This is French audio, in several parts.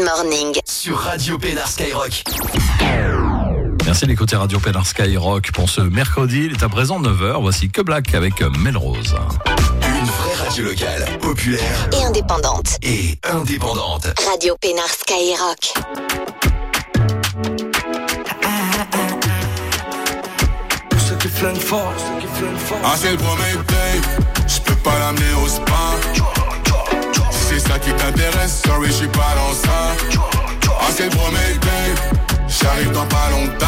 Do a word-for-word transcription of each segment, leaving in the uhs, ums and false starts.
Morning. Sur Radio Pénard Skyrock. Merci d'écouter Radio Pénard Skyrock pour ce mercredi. Il est à présent neuf heures. Voici Que Black avec Melrose. Une vraie radio locale, populaire et indépendante. Et indépendante. Radio Pénard Skyrock. Pour ceux qui flinguent fort, ceux qui flinguent fort. Ah, c'est le premier date, je peux pas l'amener au spa. Si c'est ça qui t'intéresse, sorry, je suis pas dans ça. Ah, c'est le premier date, j'arrive dans pas longtemps.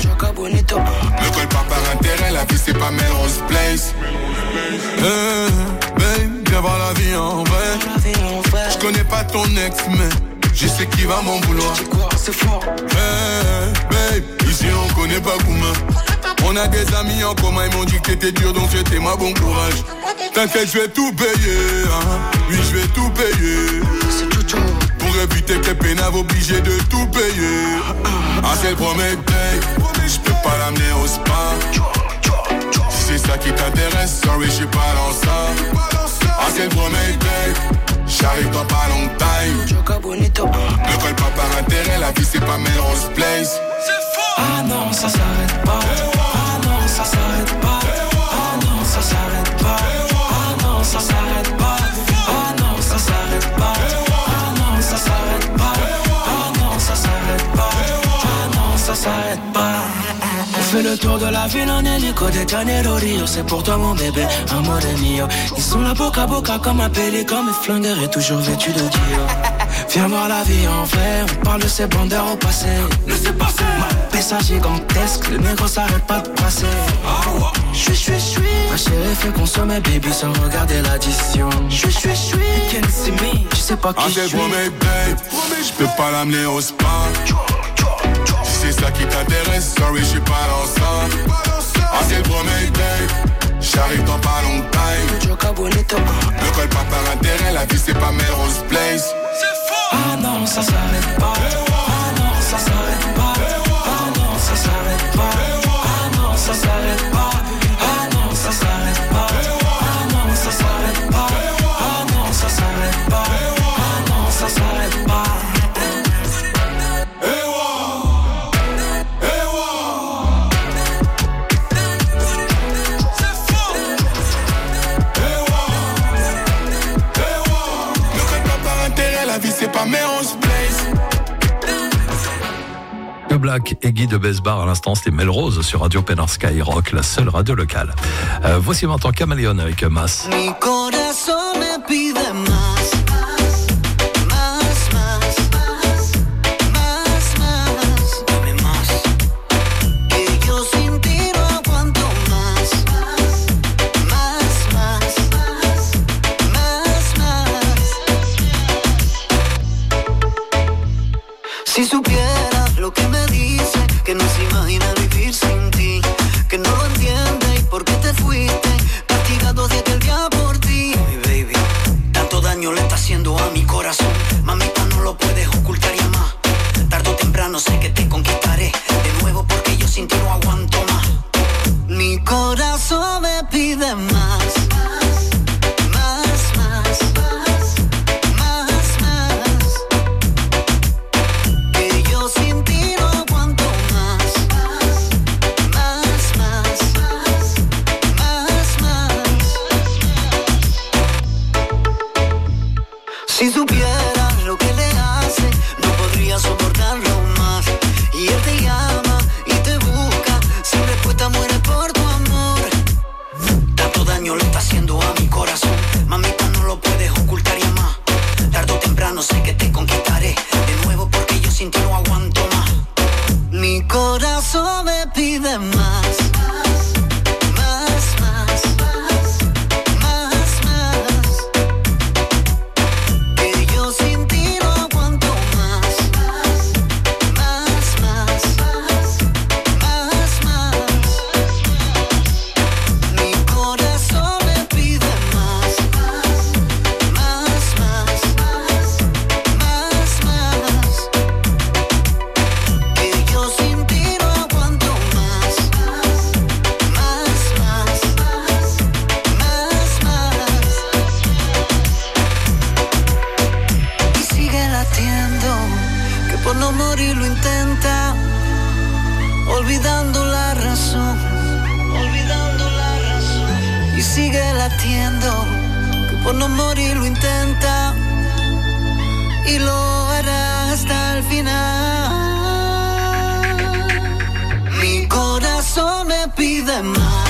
Me colle pas par intérêt, la vie c'est pas Melrose Place. Hey, babe, viens voir la vie en vrai. Je connais pas ton ex, mais je sais qui va m'en vouloir. C'est fort. Hey, babe, ici on connaît pas Kouma. On a des amis en commun, ils m'ont dit que t'étais dur, donc c'était ma bon courage. T'inquiète, je vais tout payer, hein. Oui, je vais tout payer. C'est tout, tout. Pour éviter que les pénaves obligés de tout payer. Ah, c'est le premier date, je peux pas l'amener au spa. Si c'est ça qui t'intéresse, sorry, je suis pas dans ça. Ah, c'est le premier date, j'arrive dans pas longtemps. Me colle pas par intérêt, la vie c'est pas Melrose Place. Ah non, ça s'arrête pas. Ah non, ça s'arrête pas. Ah non, ça s'arrête pas. Ah non, ça s'arrête pas. Ah non, ça s'arrête pas. Ah non, ça s'arrête pas. Ah non, ça s'arrête pas. Ah non, ça s'arrête pas. On fait le tour de la ville en hélico de Janeiro Rio. C'est pour toi mon bébé, amore mio. Ils sont là boca à boca comme un pélican. Mes flingueurs est toujours vêtu de Dio. Viens voir la vie en vrai, on parle de ces bandeurs au passé. Laissez passer. Ma pessa gigantesque, le négro s'arrête pas de passer. J'suis, j'suis, j'suis. Ma chérie fait consommer baby sans regarder l'addition. J'suis, j'suis, j'suis. You can't see me, tu sais pas qui ah, j'suis. c'est pour mes babes, j'peux pas l'amener au spa. Si c'est ça qui t'intéresse, sorry, j'suis pas dans ça. Ah, c'est le premier date, j'arrive dans pas longtemps. Me colle pas par intérêt, la vie c'est pas Melrose Place. Ah non, ça s'arrête pas. Ah non, ça s'arrête pas. Ah non, ça s'arrête pas. Ah non, ça s'arrête pas. Ah non, ça s'arrête pas. Ah non, ça s'arrête pas. Ah non, ça s'arrête pas. Ah non, ça s'arrête pas. La vie c'est pas Melrose Place. Que Black et Guy de Besbar à l'instant, c'était Melrose sur Radio Pénard Skyrock, la seule radio locale. Euh, voici maintenant Caméléon avec Mas. Mi corazón me pide más. Si supiera lo que me dice, que no se imagina vivir sin ti, que no lo entiende y por qué te fuiste, castigado de aquel día por ti. Mi baby, tanto daño le está haciendo a mi corazón, mamita no lo puedes ocultar ya más. Tarde o temprano sé que te conquistaré de nuevo porque yo sin ti no aguanto más. Mi corazón me pide más. Si supiera lo que le hace, no podría soportarlo más. Y él te llama y te busca, sin respuesta muere por tu amor. Tanto daño le está haciendo a mi corazón, mamita no lo puedes ocultar ya más. Tarde o temprano sé que te conquistaré de nuevo porque yo sin ti no aguanto más. Mi corazón me pide más. Que yo sin ti no aguanto más. por no morir lo intenta, olvidando la razón, olvidando la razón, y sigue latiendo, que por no morir lo intenta, y lo hará hasta el final. Mi corazón me pide más.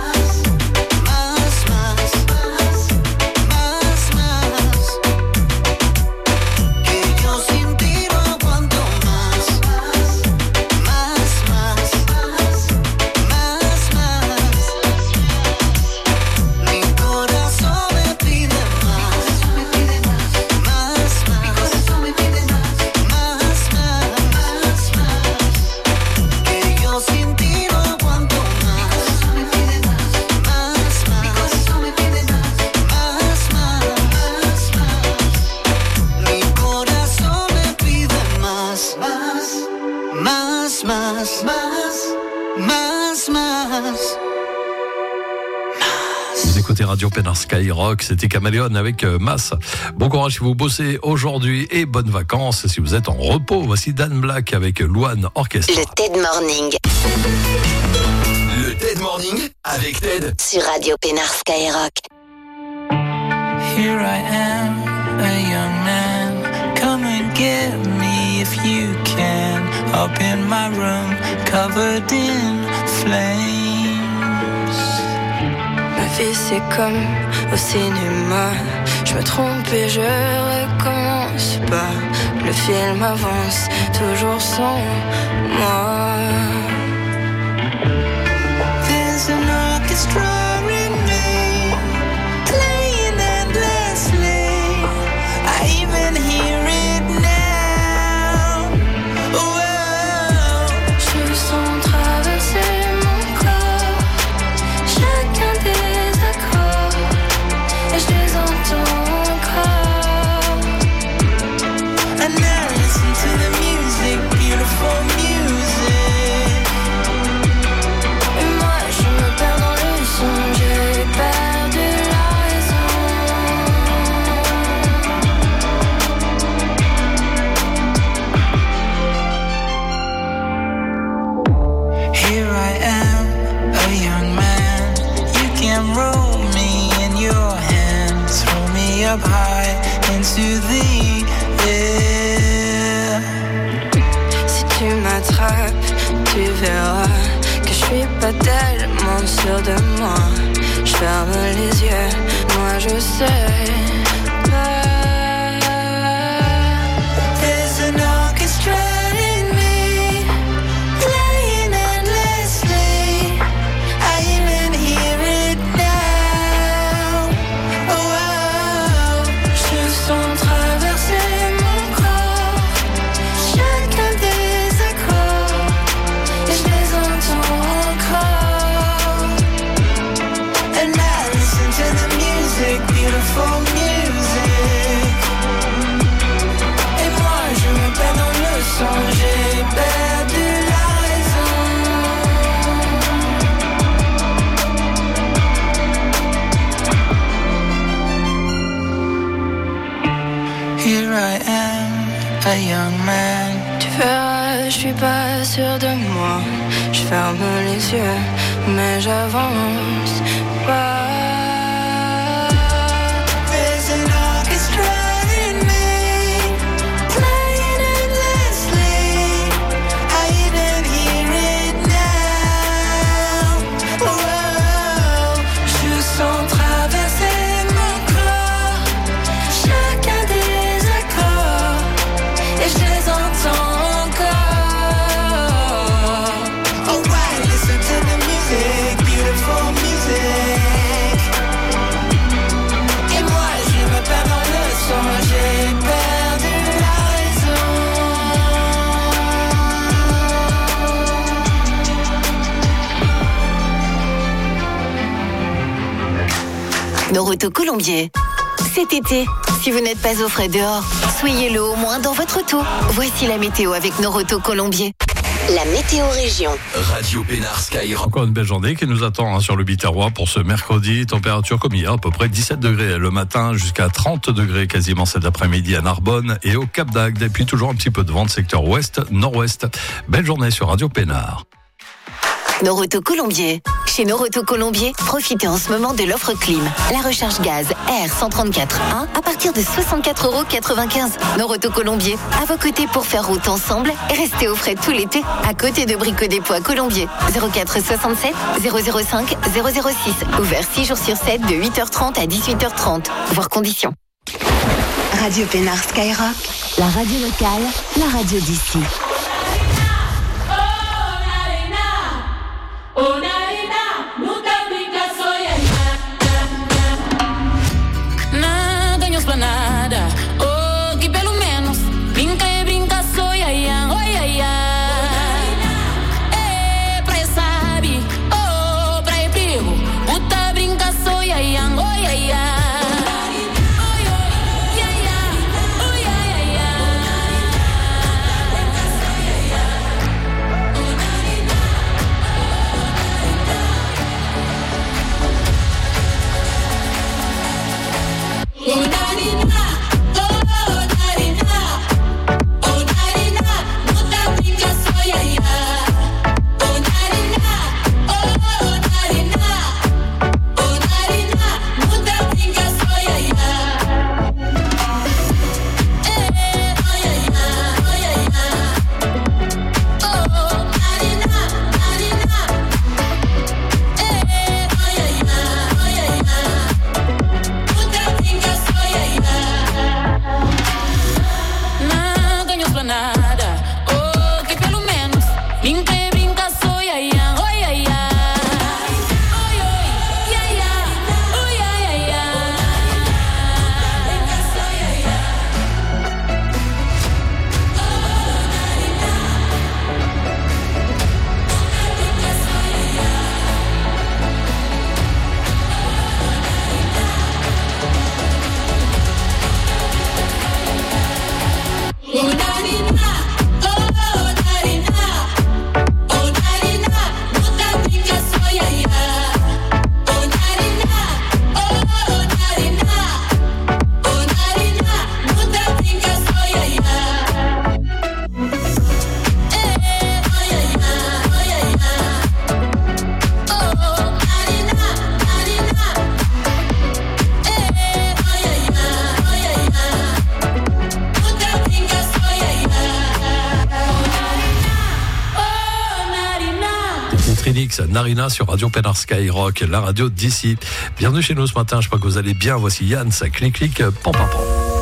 Radio Pénard Skyrock, c'était Caméléon avec euh, Mass. Bon courage si vous bossez aujourd'hui et bonnes vacances si vous êtes en repos. Voici Dan Black avec Louane Orchestra. Le Ted Morning. Le Ted Morning avec Ted. Sur Radio Pénard Skyrock. Here I am, a young man. Come and get me if you can. Up in my room, covered in flames. Ma vie c'est comme au cinéma. Je me trompe et je recommence pas. Le film avance toujours sans moi. There's an orchestra in me, playing endlessly. I even hear it now. Whoa. Je sens traverser mon corps chacun des accords, et je les entends encore. And now listen to the music, beautiful music. Et moi je me perds dans le son, j'ai perdu la raison. Here I am, a young man. You can roll me in your hands, throw me up high into the air. Si tu m'attrapes, tu verras que je suis pas tellement sûre de moi. Je ferme les yeux, moi je sais pas. There's an orchestra in me, playing endlessly. I even hear it now. Oh, oh. Je sens traverser mon corps chacun des accords, et je les entends encore. And I listen to the music, beautiful music. Et moi je me perds dans le son, j'ai perdu la raison. Here I am, a young man. Tu verras, je suis pas sûre de moi. Je ferme les yeux, mais j'avance pas. There's an orchestra in me, playing endlessly. I even hear it now. Whoa. Je sens traverser mon corps chacun des accords, et je les entends encore. Alright, listen to the music, beautiful music. Et moi je me perds dans le son, j'ai perdu la raison. Noroto Colombier. Cet été, si vous n'êtes pas au frais dehors, soyez-le au moins dans votre auto. Voici la météo avec Noroto Colombier. La météo région. Radio Pénard Skyrock. Encore une belle journée qui nous attend hein, sur le Biterrois pour ce mercredi. Température comme hier, à peu près dix-sept degrés le matin, jusqu'à trente degrés quasiment cet après-midi à Narbonne et au Cap d'Agde. Et puis toujours un petit peu de vent de secteur ouest, nord-ouest. Belle journée sur Radio Pénard. Noroto Colombier. Chez Noroto Colombier, profitez en ce moment de l'offre Clim. La recharge gaz R cent trente-quatre un à partir de soixante-quatre euros quatre-vingt-quinze. Noroto Colombier, à vos côtés pour faire route ensemble et rester au frais tout l'été. À côté de Brico Dépôt à Colombier. zéro quatre soixante-sept zéro zéro cinq zéro zéro six. Ouvert six jours sur sept de huit heures trente à dix-huit heures trente. Voir conditions. Radio Pénard Skyrock. La radio locale, la radio d'ici. Nada, oh, que pelo menos brinca e brinca, sou ia ia, oh ia ia. É, pra sabe, oh, pra perigo, puta brinca, sou ia ia, oh ia ia. Narina sur Radio Pénard Skyrock, la radio d'ici. Bienvenue chez nous ce matin, je crois que vous allez bien. Voici Yann, ça clic clic, pam pam pam.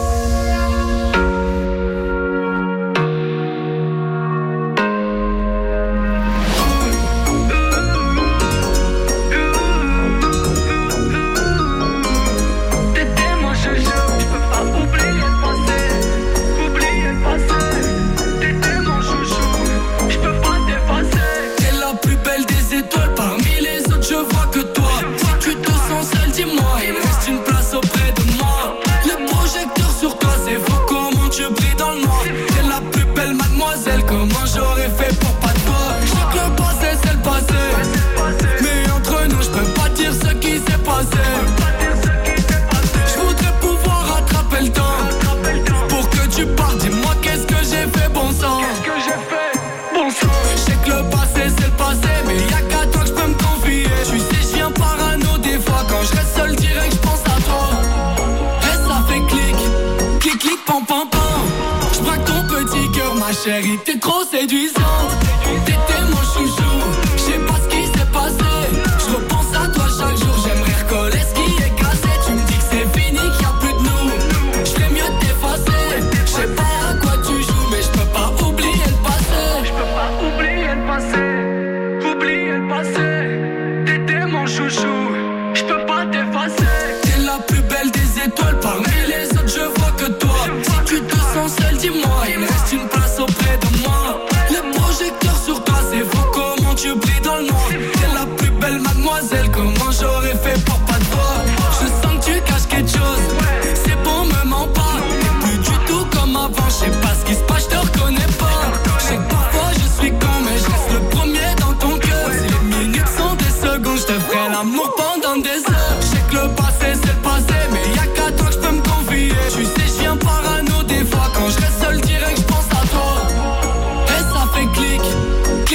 Chérie, t'es trop séduisante. T'étais mon chouchou. Je sais pas ce qui s'est passé. Je repense à toi chaque jour. J'aimerais recoller ce qui est cassé. Tu me dis que c'est fini, qu'il y a plus de nous. Je ferais mieux de t'effacer. Je sais pas à quoi tu joues, mais je peux pas oublier le passé. Je peux pas oublier le passé. Oublier le passé. T'étais mon chouchou. Je peux pas t'effacer. T'es la plus belle des étoiles. Parmi les autres, je vois que toi. Si tu te sens seul, dis-moi. Il me reste une place auprès de moi. Les projecteurs sur toi, c'est fou comment tu brilles dans le noir. T'es la plus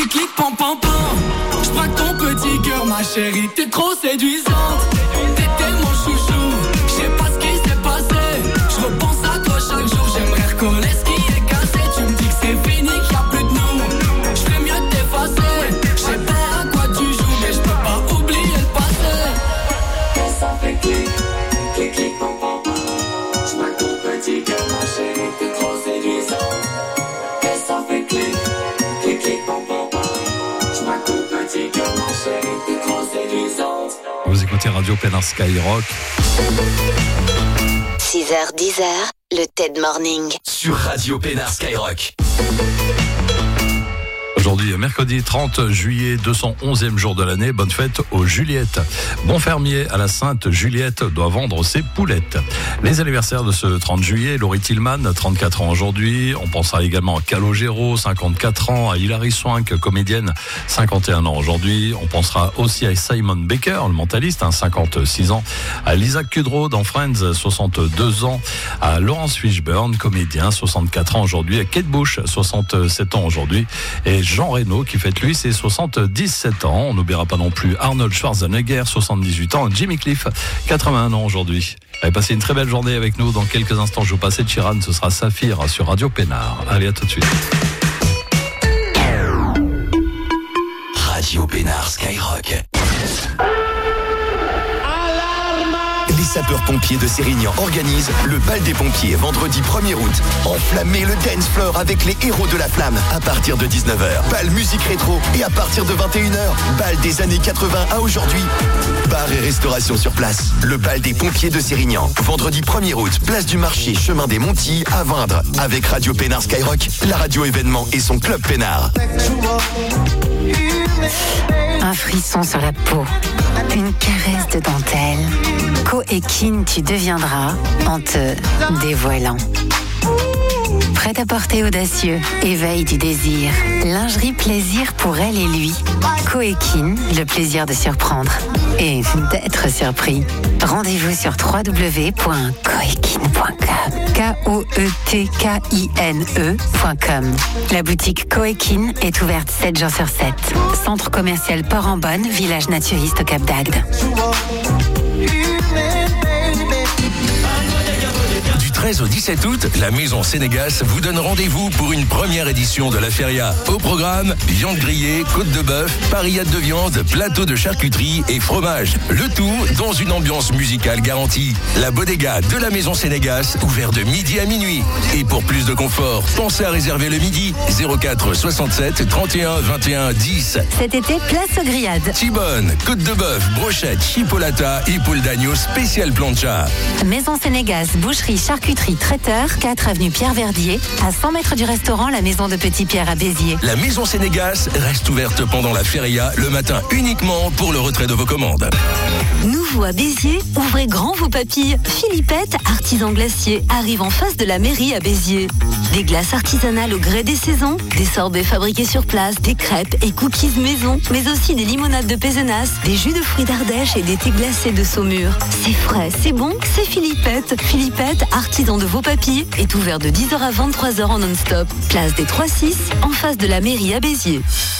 clic clic pam pam pam. J'braque ton petit cœur ma chérie, t'es trop séduisante. T'étais mon chouchou, j'sais pas ce qui s'est passé. J'repense à toi chaque jour, j'aimerais recoller ce qui est cassé. Tu me dis que c'est fini, qu'il y a plus de nous. J'fais mieux de t'effacer. J'sais pas à quoi tu joues, mais j'peux pas oublier le passé. Ça fait clic, clic clic pam pam pam. J'braque ton petit cœur ma chérie, t'es trop séduisante. Ça fait clic, clic clic pam pam pam. J'braque ton petit cœur ma chérie, t'es trop séduisante. Vous écoutez Radio Pénard Skyrock. six heures dix heures, le TED Morning. Sur Radio Pénard Skyrock. Aujourd'hui, mercredi trente juillet, deux cent onzième jour de l'année. Bonne fête aux Juliettes. Bon fermier à la Sainte Juliette doit vendre ses poulettes. Les anniversaires de ce trente juillet, Laurie Tillman, trente-quatre ans aujourd'hui. On pensera également à Calogero, cinquante-quatre ans, à Hilary Swank, comédienne, cinquante et un ans aujourd'hui. On pensera aussi à Simon Baker, le mentaliste, hein, cinquante-six ans. À Lisa Kudrow dans Friends, soixante-deux ans. À Laurence Fishburne, comédien, soixante-quatre ans aujourd'hui. À Kate Bush, soixante-sept ans aujourd'hui. Et Jean Reno qui fête lui ses soixante-dix-sept ans. On n'oubliera pas non plus Arnold Schwarzenegger, soixante-dix-huit ans. Jimmy Cliff, quatre-vingt-un ans aujourd'hui. Allez, passez une très belle journée avec nous. Dans quelques instants, je vous passe de Chiran. Ce sera Saphir sur Radio Pénard. Allez, à tout de suite. Radio Pénard Skyrock. Les sapeurs-pompiers de Sérignan organisent le bal des pompiers vendredi premier août. Enflammez le dance floor avec les héros de la flamme à partir de dix-neuf heures. Bal musique rétro et à partir de vingt et une heures. Bal des années quatre-vingts à aujourd'hui. Bar et restauration sur place. Le bal des pompiers de Sérignan. Vendredi premier août, place du marché, chemin des Montilles à Vindre. Avec Radio Pénard Skyrock, la radio événement et son club Pénard. Un frisson sur la peau, une caresse de dentelle. Coéquine, tu deviendras en te dévoilant. Prêt à porter audacieux, éveil du désir. Lingerie plaisir pour elle et lui. Coéquine, le plaisir de surprendre et d'être surpris. Rendez-vous sur w w w point coéquine point com. K O E T K I N E point com. La boutique Coéquine est ouverte sept jours sur sept. Centre commercial Port-en-Bonne, village naturiste au Cap d'Agde. Du treize au dix-sept août, la Maison Sénégas vous donne rendez-vous pour une première édition de la Feria. Au programme, viande grillée, côte de bœuf, parillade de viande, plateau de charcuterie et fromage. Le tout dans une ambiance musicale garantie. La bodega de la Maison Sénégas, ouvert de midi à minuit. Et pour plus de confort, pensez à réserver le midi zéro quatre soixante-sept trente et un vingt et un dix. Cet été, place aux grillades. Tibonne, côte de bœuf, brochette, chipolata et poule d'agneau spécial plancha. Maison Sénégas, boucherie, charcuterie, traiteur, quatre avenue Pierre Verdier, à cent mètres du restaurant La Maison de Petit Pierre à Béziers. La Maison Sénégas reste ouverte pendant la feria le matin uniquement pour le retrait de vos commandes. Nouveau à Béziers, ouvrez grand vos papilles. Philippette, artisan glacier, arrive en face de la mairie à Béziers. Des glaces artisanales au gré des saisons, des sorbets fabriqués sur place, des crêpes et cookies maison, mais aussi des limonades de Pézenas, des jus de fruits d'Ardèche et des thés glacés de Saumur. C'est frais, c'est bon, c'est Philippette. Philippette, artisan de vos papilles, est ouvert de dix heures à vingt-trois heures en non-stop. Place des trois six, en face de la mairie à Béziers.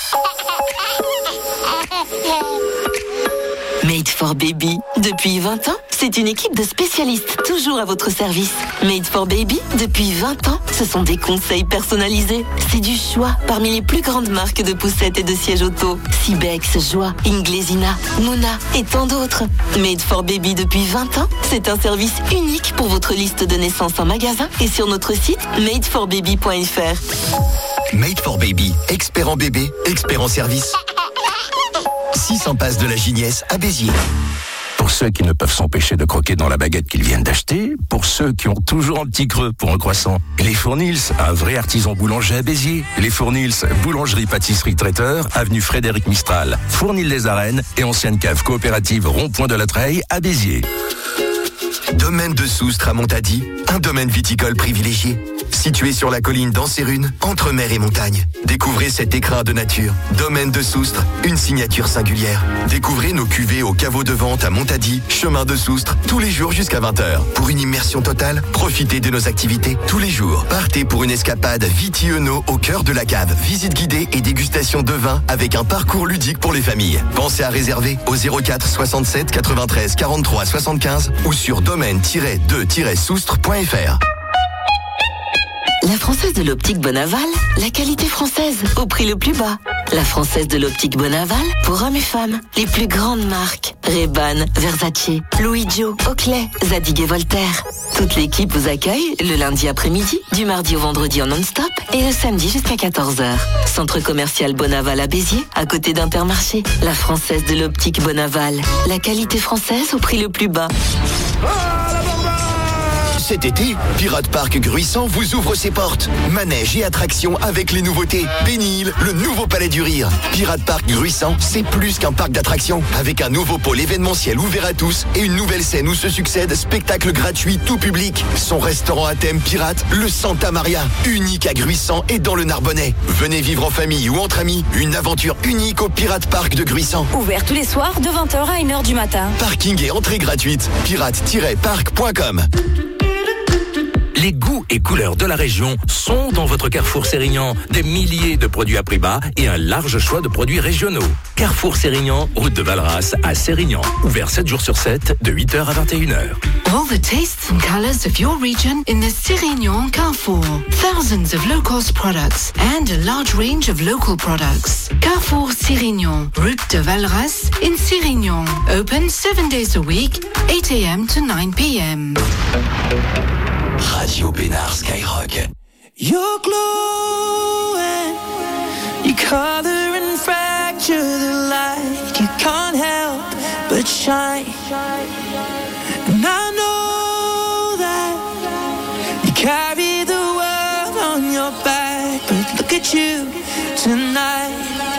Made for Baby. Depuis vingt ans, c'est une équipe de spécialistes toujours à votre service. Made for Baby, depuis vingt ans, ce sont des conseils personnalisés. C'est du choix parmi les plus grandes marques de poussettes et de sièges auto. Sibex, Joie, Inglesina, Mouna et tant d'autres. Made for Baby depuis vingt ans, c'est un service unique pour votre liste de naissance en magasin et sur notre site made for baby point f r. Made for Baby, expert en bébé, expert en service. six cents passes de la Gignesse à Béziers. Pour ceux qui ne peuvent s'empêcher de croquer dans la baguette qu'ils viennent d'acheter, pour ceux qui ont toujours un petit creux pour un croissant, les Fournils, un vrai artisan boulanger à Béziers. Les Fournils, boulangerie, pâtisserie, traiteur, avenue Frédéric Mistral, Fournil les Arènes et ancienne cave coopérative Rond-Point de la Treille à Béziers. Domaine de Soustre à Montady, un domaine viticole privilégié. Situé sur la colline d'Anserune, entre mer et montagne. Découvrez cet écrin de nature. Domaine de Soustre, une signature singulière. Découvrez nos cuvées au caveau de vente à Montady, chemin de Soustre, tous les jours jusqu'à vingt heures. Pour une immersion totale, profitez de nos activités tous les jours. Partez pour une escapade Viti-Euno au cœur de la cave. Visite guidée et dégustation de vin avec un parcours ludique pour les familles. Pensez à réserver au zéro quatre soixante-sept quatre-vingt-treize quarante-trois soixante-quinze ou sur domaine tiret deux tiret soustre point f r. La Française de l'Optique Bonaval, la qualité française au prix le plus bas. La Française de l'Optique Bonaval, pour hommes et femmes, les plus grandes marques. Ray-Ban, Versace, Louis Jo, Oakley, Zadig et Voltaire. Toute l'équipe vous accueille le lundi après-midi, du mardi au vendredi en non-stop et le samedi jusqu'à quatorze heures. Centre commercial Bonaval à Béziers, à côté d'Intermarché. La Française de l'Optique Bonaval, la qualité française au prix le plus bas. Cet été, Pirate Park Gruissant vous ouvre ses portes. Manège et attractions avec les nouveautés. Bénil, le nouveau palais du rire. Pirate Park Gruissant, c'est plus qu'un parc d'attractions. Avec un nouveau pôle événementiel ouvert à tous et une nouvelle scène où se succèdent spectacles gratuits tout public. Son restaurant à thème pirate, le Santa Maria, unique à Gruissant et dans le Narbonnais. Venez vivre en famille ou entre amis, une aventure unique au Pirate Park de Gruissant. Ouvert tous les soirs de vingt heures à une heure du matin. Parking et entrée gratuite. pirate tiret park point com. Les goûts et couleurs de la région sont dans votre Carrefour Sérignan. Des milliers de produits à prix bas et un large choix de produits régionaux. Carrefour Sérignan, route de Valras à Sérignan. Ouvert sept jours sur sept, de huit heures à vingt et une heures. All the tastes and colors of your region in the Sérignan Carrefour. Thousands of low-cost products and a large range of local products. Carrefour Sérignan, route de Valras in Sérignan. Open seven days a week, eight a m to nine p m Radio Pénard Skyrock. You're glowing, you color and fracture the light. You can't help but shine. And I know that you carry the world on your back, but look at you tonight.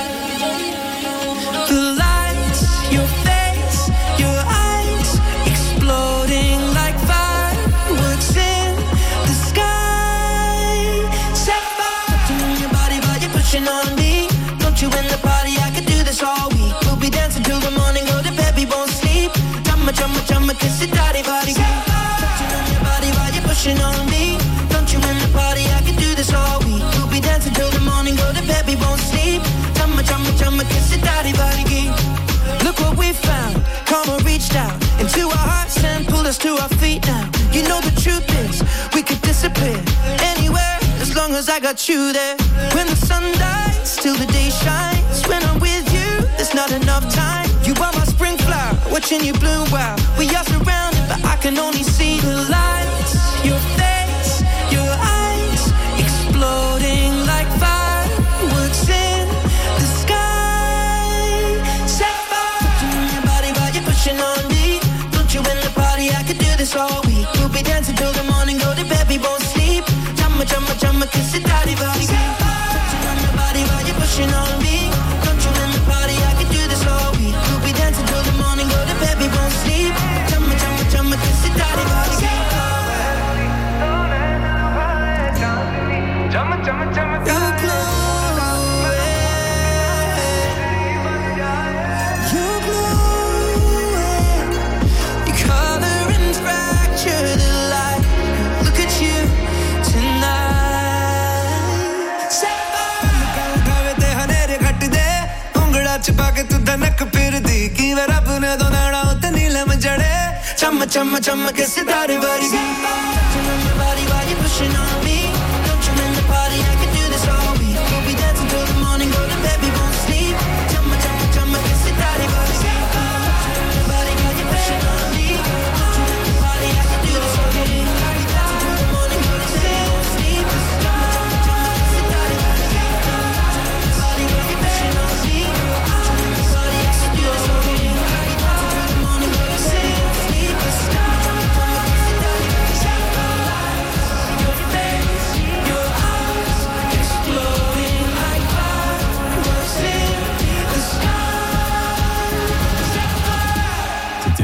The lights, your face, your eyes, exploding like fireworks in the sky. Set fire to your body while you're pushing on me. Don't you in the party, I could do this all week. We'll be dancing till the morning, go to bed, we won't sleep. Chumma, chumma, chumma, kiss it, daddy, body. Touching on your body while you're pushing on me. Don't you in the party, I could do this all week. We'll be dancing till the morning, go to bed, we won't sleep. Chumma, chumma, chumma, kiss it, daddy, body. Look what we found. Karma reached out into our hearts and pulled us to our feet now. You know the truth is, we could disappear anywhere as long as I got you there. When the sun dies, till the day shines. When I'm with you, there's not enough time. You are my spring flower, watching you bloom wild. We are surrounded, but I can only see the lights. Your face, your eyes, exploding like fireworks in the sky. Set fire to your body while you're pushing on me. Don't you in the party, I could do this all week. We'll be dancing till the morning, go to bed, we won't sleep. Chumma, chumma, chumma, kiss it, daddy, body. Touching on your body while you're pushing on me. Don't you in the party, I could do this all week. We'll be dancing till the morning, go to bed, we won't sleep. Chumma, chumma, chumma, kiss it, daddy, body. Chumma, chumma, chumma, you're glowing. You're glowing. You color and fracture the light. Look at you tonight. Set fire. गावे ते हनेरे घट दे उंगड़ा छुपा के तू धनक फिर दी की वे रब ने दो नाड़ा उते नीलम जड़े चम चम चम के सितारे बारी touching on your body while you're pushing on me. Don't you in the party, I could do this all week. We'll be dancing till the morning, go to bed, we won't sleep. Chum chum chum ke sitare bari touching on your body while you're pushing on me. Don't you in the party, I could do this all week. We'll be dancing till the morning, go to bed, we won't sleep. Chum chum chum ke sitare bari touching on your body while you're pushing on me. Don't you in the party, I could do this all week. We'll be dancing till the morning, go to bed, we won't sleep. Chum chum chum ke sitare bari.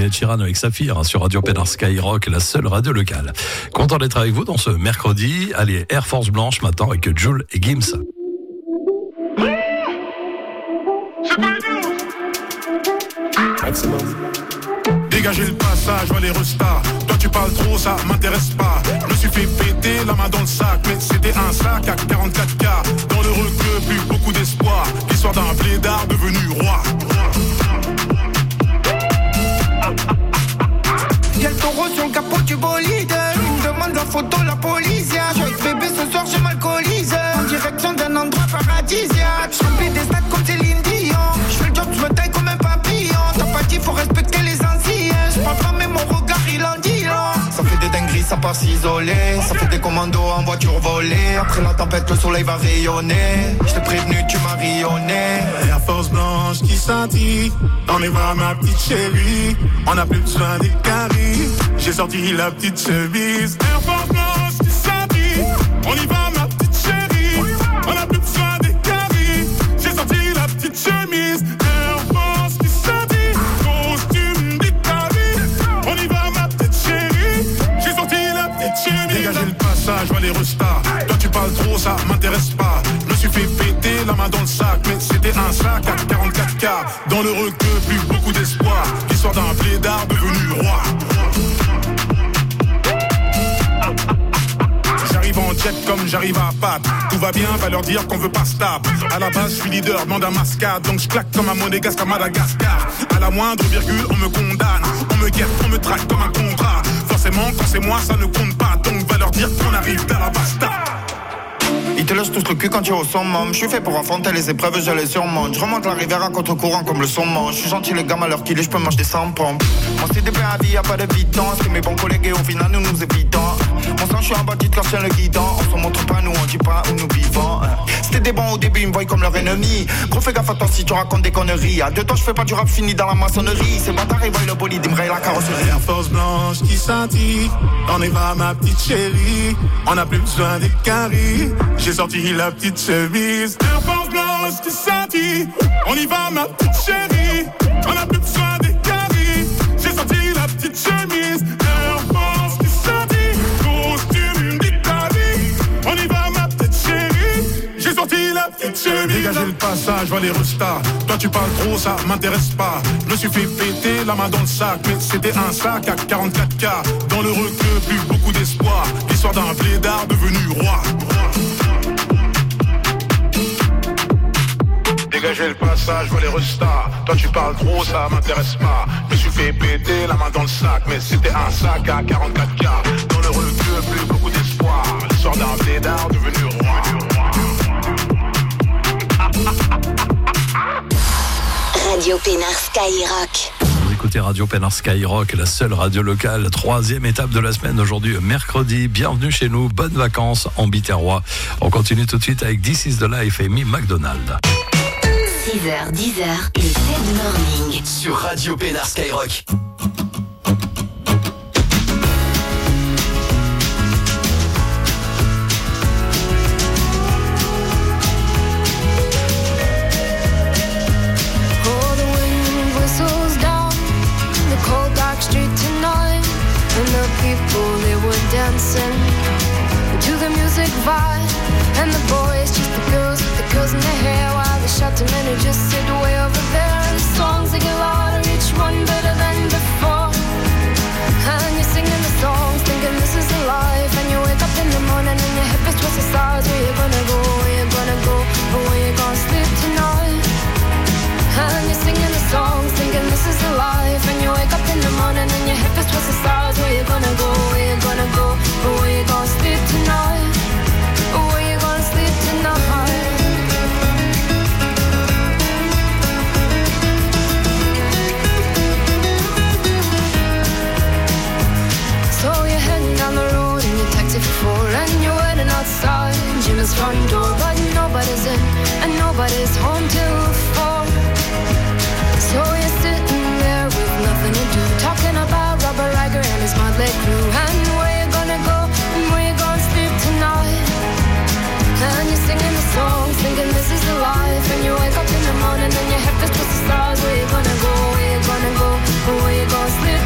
et Ed Sheeran avec Saphir hein, sur Radio Pénard Skyrock, la seule radio locale. Content d'être avec vous dans ce mercredi. Allez, Air Force Blanche maintenant avec Jules et Gims. Dégagez le passage, vois les restas. Toi tu parles trop, ça m'intéresse pas. Je me suis fait péter la main dans le sac, mais c'était un sac à quarante-quatre K. Dans le requeu, plus beaucoup d'espoir. L'histoire d'un blédard devenu roi. Y'a le taureau sur le capot du bolide. Il me demande la photo, la police. Je suis avec bébé ce soir, je m'alcoolise. En direction d'un endroit paradisiaque. Je remplis des stades comme Céline Dion. Je fais le job, je me taille comme un papillon. T'as pas dit, faut respecter les anciens. Je parle pas, mais mon regard il en dit long. Ça fait des dingueries, ça part s'isoler. Ça fait des commandos en voiture volée. Après la tempête, le soleil va rayonner. Je t'ai prévenu, tu m'as rayonné. Air Force blanche qui scintille. On y va ma petite chérie. On a plus besoin des caries. J'ai sorti la petite chemise. Air Force blanche qui scintille. On y va ma petite chérie. On a plus besoin des caries. J'ai sorti la petite chemise. Air Force qui scintille. Costume des caries. On y va ma petite chérie. J'ai sorti la petite chemise. Dégagez le passage, vois les restas. Toi tu parles trop, ça m'intéresse pas. Je me suis fait péter la main dans le sac, mais c'était un sac à quarante-quatre K. Dans le requeu, plus beaucoup d'espoir. L'histoire d'un blédard devenu roi. J'arrive en jet comme j'arrive à Pâques. Tout va bien, va leur dire qu'on veut pas stable. À la base, je suis leader, demande à mascade. Donc je claque comme un monégasque à Madagascar. À la moindre virgule, on me condamne. On me guette, on me traque comme un contrat. Forcément, quand c'est moi, ça ne compte pas. Donc va leur dire qu'on arrive dans la basta. Ils te lâchent tous le cul quand tu es au summum. Je suis fait pour affronter les épreuves, je les surmonte. Je remonte la rivière à contre-courant comme le saumon. Je suis gentil les gars, à l'heure qu'il est, je peux manger sans pompe. On s'est déplacé à vie, y'a pas de bidon. C'est mes bons collègues et au final nous nous évitons. Mon sang, je suis un bâti de tient le guidon. On se montre pas, nous on dit pas où nous vivons. C'était des bons au début, ils me voient comme leur ennemi. Gros fais gaffe à toi si tu racontes des conneries. À deux temps je fais pas du rap fini dans la maçonnerie. C'est bâtard, ils voient le bolide, ils me rayent la carrosserie. Air Force blanche qui scintille. On y va ma petite chérie. On a plus besoin des caries. J'ai sorti la petite chemise. Air Force blanche qui scintille. On y va ma petite chérie. On a plus besoin des caries. J'ai sorti la petite chemise. Air Force qui scintille. Costume d'Italie. On y va ma petite chérie. J'ai sorti la petite chemise. Dégagez le passage, vois les restas. Toi tu parles trop, ça m'intéresse pas. Je me suis fait péter la main dans le sac, mais c'était un sac à quarante-quatre K. Dans le requeu, plus beaucoup d'espoir. L'histoire d'un blédard devenu roi. Dégagez le passage, vois les restas. Toi tu parles trop, ça m'intéresse pas. Je me suis fait péter la main dans le sac, mais c'était un sac à quarante-quatre K. Dans le requeu, plus beaucoup d'espoir. L'histoire d'un blédard devenu roi. Radio Pénard Skyrock. Vous écoutez Radio Pénard Skyrock, la seule radio locale. Troisième étape de la semaine aujourd'hui, mercredi. Bienvenue chez nous, bonnes vacances en Biterrois. On continue tout de suite avec This Is The Life et Me McDonald. six heures, dix heures, le Good Morning. Sur Radio Pénard Skyrock. And the people, they were dancing to the music vibe. And the boys, just the girls with the girls in their hair, while the shouting men who just sit way over there. The songs they get louder, each one better than before. And you're singing the songs, thinking this is a life. And you wake up in the morning and your hip is twisted sides. Where you gonna go, where you gonna go, or where you gonna sleep tonight? And you're singing the songs, thinking this is a life. And you wake up in the morning and your hip is twisted sides. Where you gonna go, where you gonna go, or where you gonna sleep tonight? Or where you gonna sleep tonight? So you're heading down the road in your taxi for four. And you're waiting outside Jimmy's front door. But nobody's in and nobody's home till four. So you're sitting there with nothing to do, talking about Robert Riger and his motley crew. And where you gonna go and where you gonna sleep tonight? And you're singing the songs, thinking this is the life. And you wake up in the morning and your head is twisted stars. Where you gonna go, where you gonna go, or where you gonna sleep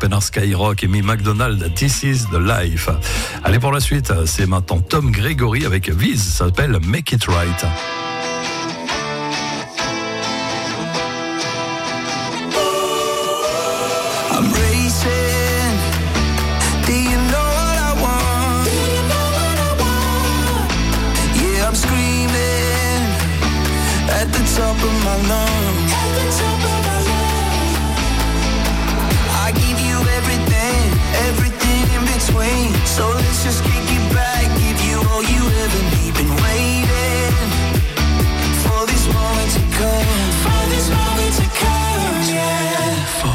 Pénard Skyrock et Mi McDonald, This is the Life. Allez, pour la suite, c'est maintenant Tom Gregory avec Viz, ça s'appelle Make It Right. I'm racing. Do you know what I want? Do you know what I want? Yeah, I'm screaming at the top of my lungs. At the top of my lungs. I give you everything, everything in between. So let's just kick it back, give you all you ever need. Been waiting for this moment to come. For this moment to come, yeah. For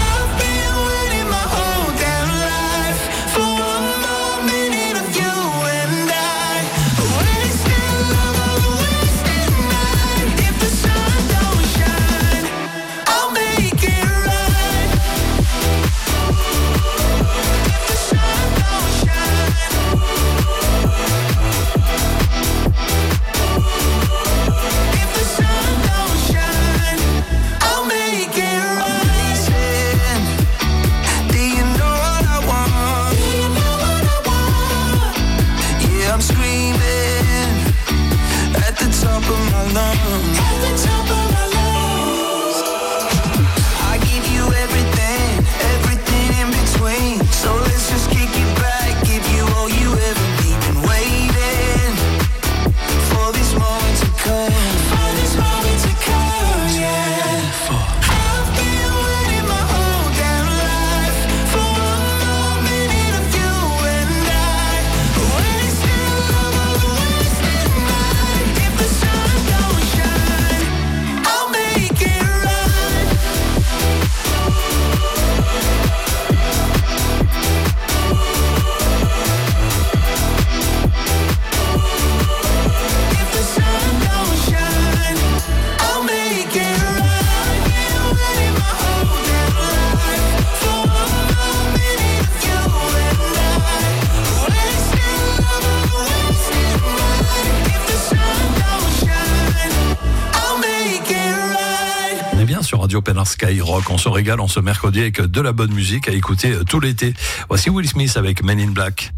Radio Pénard Skyrock. On se régale en ce mercredi avec de la bonne musique à écouter tout l'été. Voici Will Smith avec Men in Black.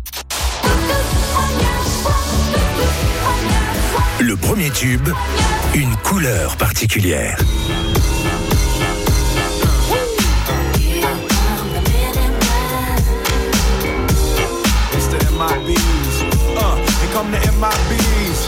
Le premier tube, une couleur particulière. It's the M I B's. Uh, here come the M I B's.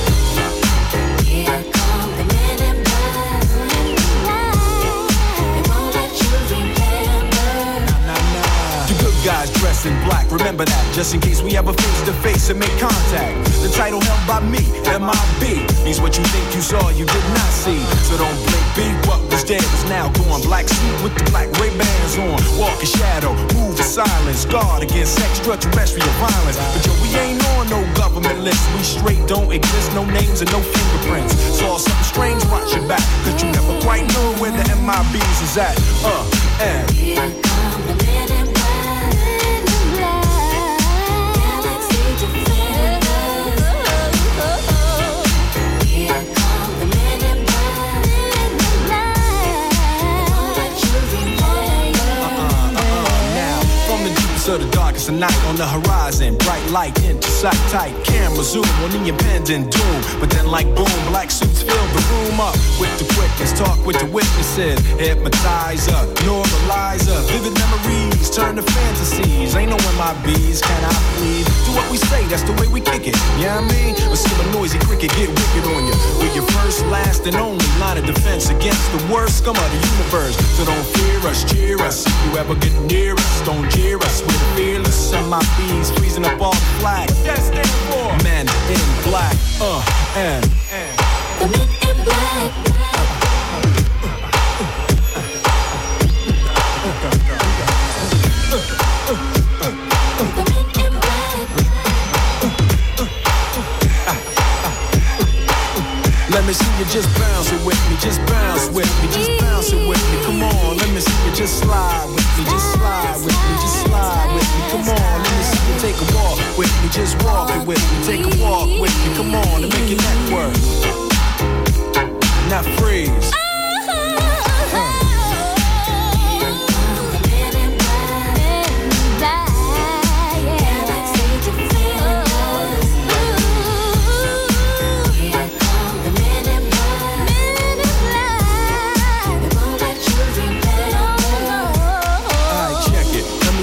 Guys dressed in black, remember that, just in case we ever face to face and make contact. The title held by me, M I B, means what you think you saw, you did not see. So don't blink, be what was dead is now gone. Black suit with the black Ray-Bans on, walk in shadow, move in silence, guard against extraterrestrial violence. But yo, we ain't on no government list, we straight don't exist, no names and no fingerprints. Saw something strange, watch your back, cause you never quite know where the M I B's is at. Uh, and here come the men in black. To the darkest of night on the horizon, bright light into sight, tight camera zoom on the impending doom. But then like boom, black suits fill the room up with the quickness, talk with the witnesses, hypnotizer, normalizer, vivid memories turn to fantasies. Ain't no M I B's, can I please? Do what we say, that's the way we kick it. You know what I mean? Or see a noisy cricket get wicked on you. We're your first, last, and only line of defense against the worst scum of the universe. So don't fear us, cheer us. If you ever get near us, don't jeer us. We're the fearless M I B's, freezing up all the flag. What that stand for? Men in black, uh, and, and. The men in black. Let me see you just bounce it with me, just bounce with me, just bounce it with me. Come on, let me see you just slide with me, just slide with me, just slide with me. Come on, let me see you take a walk with me, just walk it with me, take a walk with me. Come on, and make your neck work. Now freeze. Uh.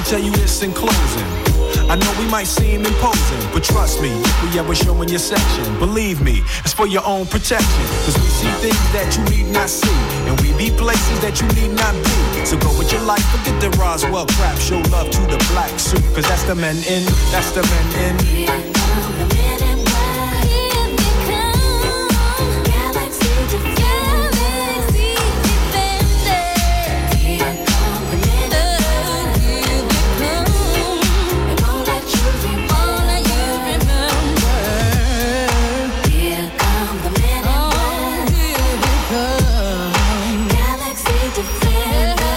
tell you this in closing. I know we might seem imposing, but trust me, if we ever show in your section, believe me, it's for your own protection. Cause we see things that you need not see, and we be places that you need not be. So go with your life, forget the Roswell crap, show love to the black suit, cause that's the men in, that's the men in. Here come the men in black. Here they come. Galaxy defender. Galaxy defender. Here come the men in black. Here they come. And all that you remember. All that you remember. Here come the men in black. Here they come. Galaxy defender.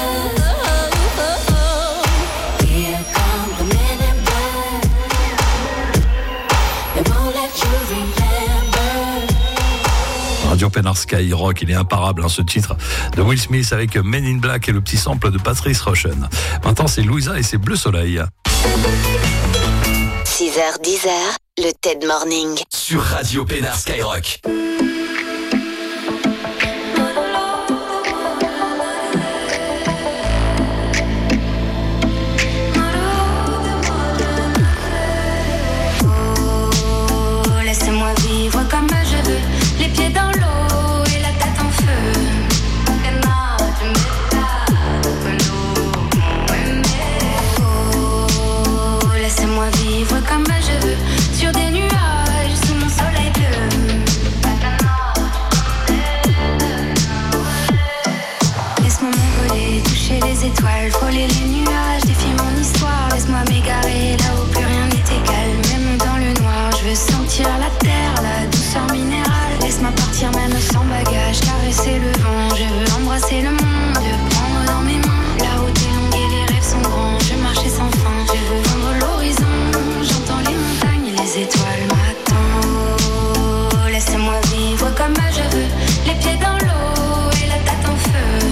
Here come the men in black. They won't let you remember. Radio Pénard Skyrock, il est imparable, hein, ce titre de Will Smith avec Men in Black et le petit sample de Patrice Rushen. Maintenant, c'est Louisa et ses Bleu Soleil. six heures dix heures, le TED Morning. Sur Radio Pénard Skyrock. Oh, laissez-moi vivre comme je veux, les pieds dans l'eau et la tête en feu. Et non, tu me tapes l'eau. Oh, laissez-moi vivre comme je veux, sur des nuages, sous mon soleil bleu. Laisse-moi m'envoler, toucher les étoiles, frôler les nuages, défier mon histoire. Laisse-moi m'égarer là où plus rien n'est égal, même dans le noir. Je veux sentir la terre, la douceur minérale. Laisse-moi partir même sans bagage, caresser le vent. Je veux embrasser le monde, te prendre dans mes mains. La route est longue et les rêves sont grands. Je veux marcher sans fin, je veux vendre l'horizon. J'entends les montagnes et les étoiles m'attendent. Oh, laissez-moi vivre comme je veux, les pieds dans l'eau et la tête en feu.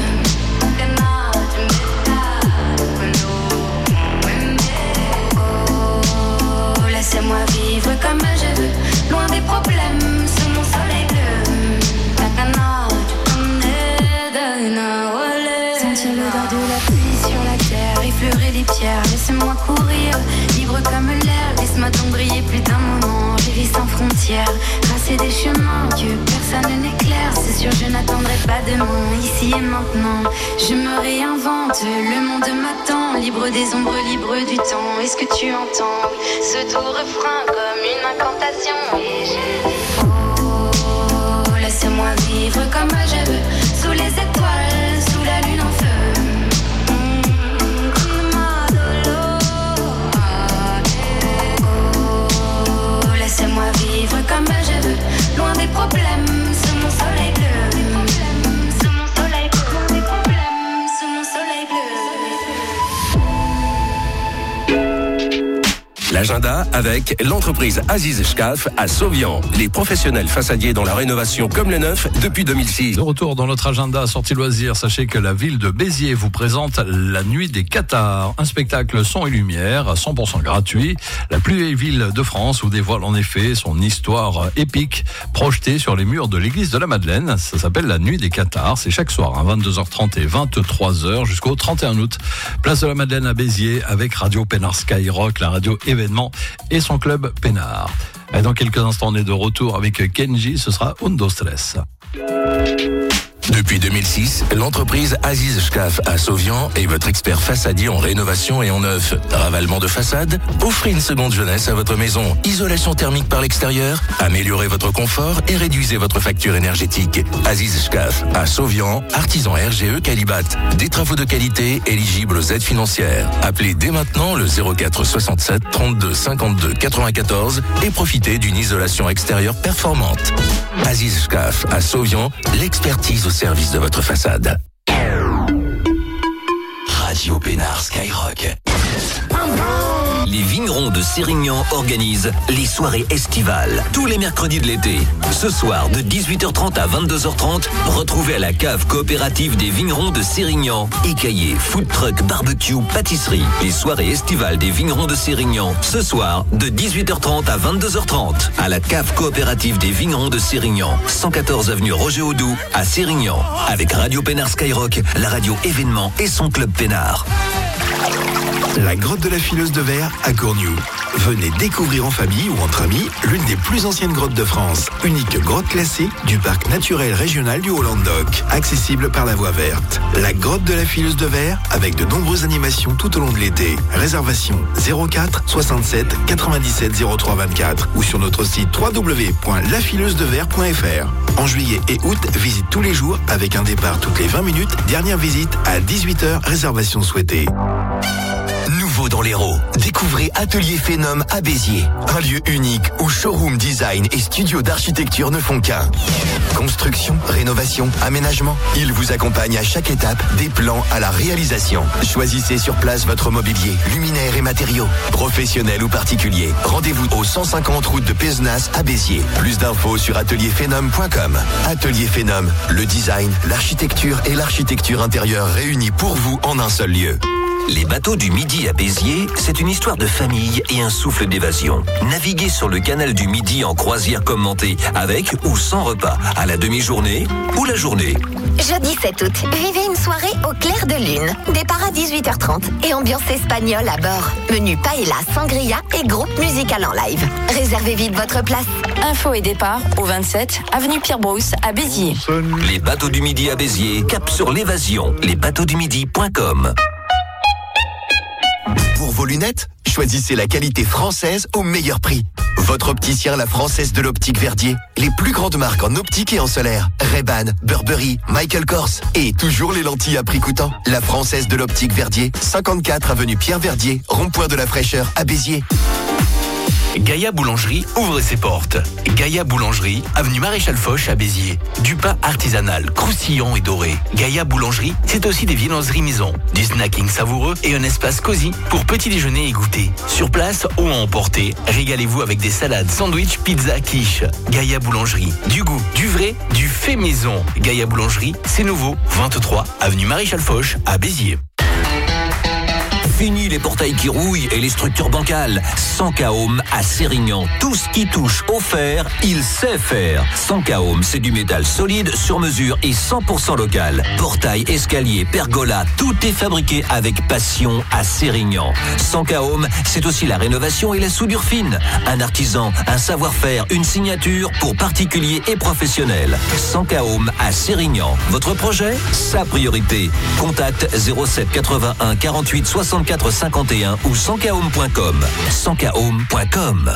Oh, laissez-moi vivre comme je veux, loin des problèmes, sous mon soleil bleu. Sentir l'odeur de la pluie sur la terre, effleurer les pierres, laissez-moi courir, libre comme l'air. Laisse-moi donc briller plus d'un moment, j'ai vie sans frontières, tracer des chemins que personne n'éclaire. C'est sûr, je n'attendrai pas demain, ici et maintenant. Je me réinvente, le monde m'attend, libre des ombres, libre du temps. Est-ce que tu entends ce doux refrain comme une incantation? Et je dis oh, laissez-moi vivre comme je veux, sous les étoiles, sous la lune en feu. Laissez-moi vivre comme je veux, loin des problèmes, sous mon soleil bleu. Sous mon soleil bleu, loin des problèmes, sous mon soleil bleu. L'agenda avec l'entreprise Aziz Shkaf à Sauvian. Les professionnels façadiers dans la rénovation comme le neuf depuis deux mille six. De retour dans notre agenda sortie loisirs, sachez que la ville de Béziers vous présente la Nuit des Cathares, un spectacle son et lumière cent pour cent gratuit. La plus vieille ville de France vous dévoile en effet son histoire épique projetée sur les murs de l'église de la Madeleine. Ça s'appelle la Nuit des Cathares. C'est chaque soir à vingt-deux heures trente et vingt-trois heures jusqu'au trente et un août. Place de la Madeleine à Béziers avec Radio Pénard Skyrock, la radio événement et son club Pénard. Et dans quelques instants, on est de retour avec Kenji. Ce sera Undo Stress. Depuis deux mille six, l'entreprise Aziz Shkaf à Sauvian est votre expert façadier en rénovation et en neuf. Ravalement de façade, offrez une seconde jeunesse à votre maison. Isolation thermique par l'extérieur, améliorez votre confort et réduisez votre facture énergétique. Aziz Shkaf à Sauvian, artisan R G E Calibat. Des travaux de qualité éligibles aux aides financières. Appelez dès maintenant le zéro quatre soixante-sept trente-deux cinquante-deux quatre-vingt-quatorze et profitez d'une isolation extérieure performante. Aziz Shkaf à Sauvian, l'expertise au service de votre façade. Radio Pénard Skyrock. Les vignerons de Sérignan organisent les soirées estivales tous les mercredis de l'été. Ce soir, de dix-huit heures trente à vingt-deux heures trente, retrouvez à la cave coopérative des vignerons de Sérignan écaillés, food truck, barbecue, pâtisserie. Les soirées estivales des vignerons de Sérignan. Ce soir, de dix-huit heures trente à vingt-deux heures trente, à la cave coopérative des vignerons de Sérignan, cent quatorze avenue Roger Audoux, à Sérignan. Avec Radio Pénard Skyrock, la radio événement et son club Pénard. La grotte de la fileuse de verre à Courniou. Venez découvrir en famille ou entre amis l'une des plus anciennes grottes de France. Unique grotte classée du parc naturel régional du Haut-Languedoc. Accessible par la voie verte. La grotte de la fileuse de verre avec de nombreuses animations tout au long de l'été. Réservation zéro quatre soixante-sept quatre-vingt-dix-sept zéro trois vingt-quatre ou sur notre site w w w point la fileuse de verre point f r. En juillet et août, visite tous les jours avec un départ toutes les vingt minutes. Dernière visite à dix-huit heures, réservation souhaitée. Nouveau dans l'Hérault, découvrez Atelier Phénom à Béziers. Un lieu unique où showroom design et studio d'architecture ne font qu'un. Construction, rénovation, aménagement, ils vous accompagnent à chaque étape des plans à la réalisation. Choisissez sur place votre mobilier, luminaires et matériaux, professionnels ou particuliers. Rendez-vous au cent cinquante route de Pézenas à Béziers. Plus d'infos sur atelier phénom point com. Atelier Phénom, le design, l'architecture et l'architecture intérieure réunis pour vous en un seul lieu. Les bateaux du Midi à Béziers, c'est une histoire de famille et un souffle d'évasion. Naviguez sur le canal du Midi en croisière commentée, avec ou sans repas, à la demi-journée ou la journée. Jeudi sept août, vivez une soirée au clair de lune. Départ à dix-huit heures trente et ambiance espagnole à bord. Menu paella, sangria et groupe musical en live. Réservez vite votre place. Info et départ au vingt-sept avenue Pierre-Brousse à Béziers. Les bateaux du Midi à Béziers, cap sur l'évasion, les bateaux du midi point com. Pour vos lunettes, choisissez la qualité française au meilleur prix. Votre opticien La Française de l'Optique Verdier. Les plus grandes marques en optique et en solaire. Ray-Ban, Burberry, Michael Kors. Et toujours les lentilles à prix coûtant. La Française de l'Optique Verdier, cinquante-quatre avenue Pierre Verdier, rond-point de la Fraîcheur à Béziers. Gaïa Boulangerie ouvre ses portes. Gaïa Boulangerie, avenue Maréchal Foch à Béziers. Du pain artisanal, croustillant et doré. Gaïa Boulangerie, c'est aussi des viennoiseries maison, du snacking savoureux et un espace cosy pour petit déjeuner et goûter. Sur place ou à emporter, régalez-vous avec des salades, sandwichs, pizza, quiche. Gaïa Boulangerie, du goût, du vrai, du fait maison. Gaïa Boulangerie, c'est nouveau, vingt-trois avenue Maréchal Foch à Béziers. Fini les portails qui rouillent et les structures bancales. Sankahome à Sérignan. Tout ce qui touche au fer, il sait faire. Sankahome, c'est du métal solide, sur mesure et cent pour cent local. Portail, escalier, pergola, tout est fabriqué avec passion à Sérignan. Sankahome, c'est aussi la rénovation et la soudure fine. Un artisan, un savoir-faire, une signature pour particuliers et professionnels. Sankahome à Sérignan. Votre projet, sa priorité. Contact zéro sept quatre-vingt-un quarante-huit soixante-quatre cinquante et un ou sankahome point com. sankahome point com.